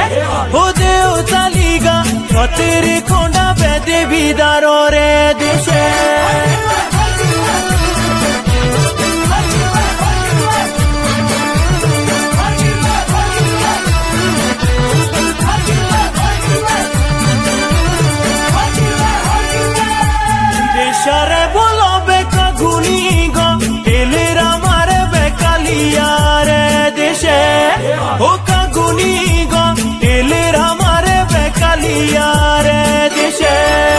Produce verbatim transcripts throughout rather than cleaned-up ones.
हो देव चालीगा छतेरे खोंडा पे देवी दारो रे देशे देशरे बोलो बेका घुनी गो टेलेरा मारे बेकालिया रे देशे हो का घुनी गो टेलेरा मारे बेकालिया रे देशे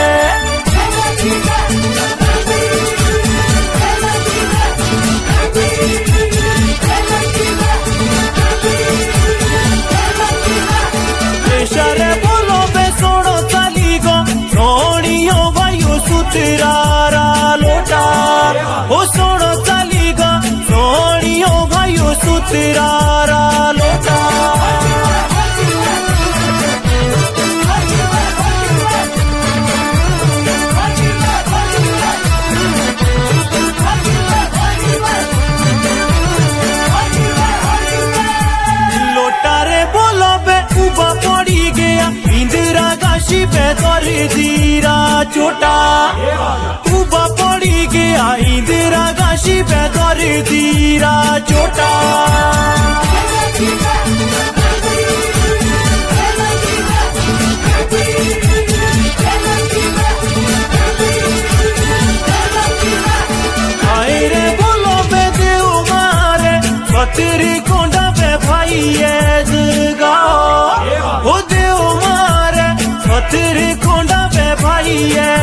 देशरे बोलो बे सोड़ो चाली गो सोनियो भाइयो सुतरारा लोटा हो सोड़ो चाली गो सोनियो भाइयो सुतरारा लोटा लोटारे बोलो बे उबा पड़ी गया इंदिरा गाशी पे कर दीरा छोटा उबा पड़ी गया इंदिरा गाशी पे कर दीरा छोटा आए रे बोलो बे देव मारे छतेरे खोंडा पे भाई गाओ हो देव मारे छतेरे खोंडा पे भाई